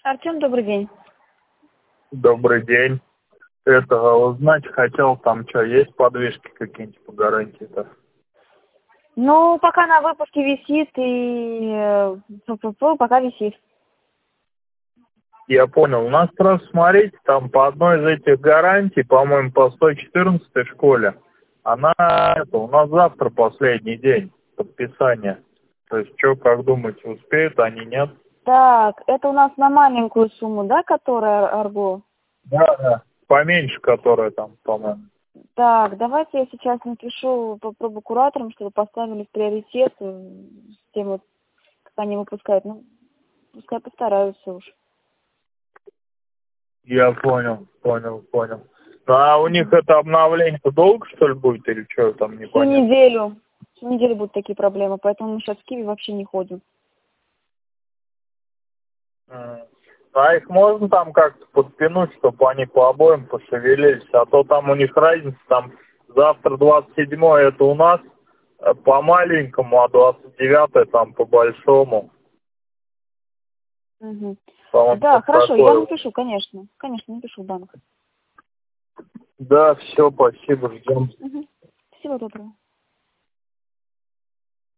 Артем, добрый день. Добрый день. Это узнать хотел, там что, есть подвижки какие-нибудь по гарантии-то? Ну, пока на выпуске висит и пока висит. Я понял. У нас просто, смотрите, там по одной из этих гарантий, по-моему, по 114 школе, у нас завтра последний день подписания. То есть, что, как думаете, успеют они, нет? Так, это у нас на маленькую сумму, да, которая Арго? Да. Поменьше, которая там, по-моему. Так, давайте я сейчас напишу, попробую кураторам, чтобы поставили в приоритет с тем, вот, как они выпускают. Ну, пускай постараются уж. Я понял. А у них это обновление долго, что ли, будет, или что там, Всю непонятно? неделю. Всю неделю будут такие проблемы, поэтому мы сейчас в Киеве вообще не ходим. А их можно там как-то подтянуть, чтобы они по обоим пошевелились? А то там у них разница, там завтра 27-е это у нас по маленькому, а 29-е там по большому. Угу. По-моему, Да, вот хорошо, я такое. напишу, конечно. Конечно, напишу в банк. Да, все, спасибо, ждем. Угу. Всего доброго.